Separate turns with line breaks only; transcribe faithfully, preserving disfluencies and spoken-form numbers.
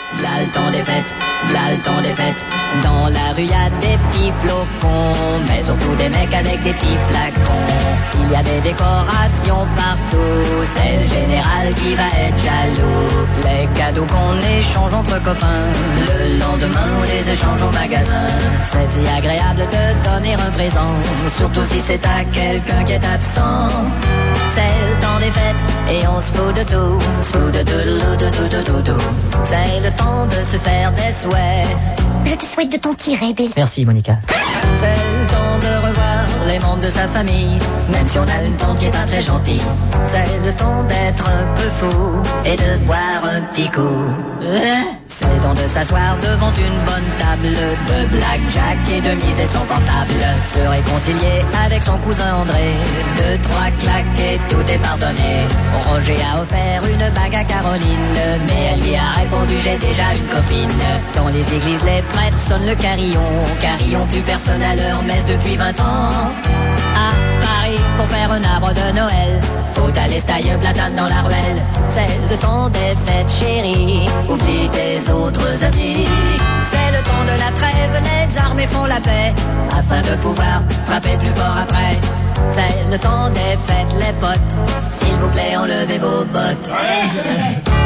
v'là le temps des fêtes, v'là le temps des fêtes. Dans la rue y a des petits flocons, mais surtout des mecs avec des petits flacons. Il y a des décorations partout, c'est le général qui va être jaloux. Les cadeaux qu'on échange entre copains, le lendemain on les échange au magasin. C'est si agréable de donner un présent, surtout si c'est à quelqu'un qui est absent. C'est le temps des fêtes et on se fout de tout, se fout de tout, de tout, de tout, de tout. C'est le temps de se faire des souhaits.
Je te souhaite de t'en tirer, Bill.
Merci, Monica. C'est le temps de revoir les membres de sa famille, même si on a une tante qui est pas très gentille. C'est le temps d'être un peu fou et de boire un petit coup. C'est le temps de s'asseoir devant une bonne table, de blackjack et de miser son portable. Se réconcilier avec son cousin André, deux, trois claques et tout est pardonné. Roger a offert une bague à Caroline, mais elle lui a répondu j'ai déjà une copine. Dans les églises, les prêtres sonnent le carillon, carillon plus personne à leur messe depuis vingt ans. À Paris, pour faire un arbre de Noël, faut aller se tailler platane dans la ruelle. C'est le temps des fêtes, chérie, oublie tes autres amis. C'est le temps de la trêve, les armées font la paix, afin de pouvoir frapper plus fort après. C'est le temps des fêtes, les potes, s'il vous plaît, enlevez vos bottes.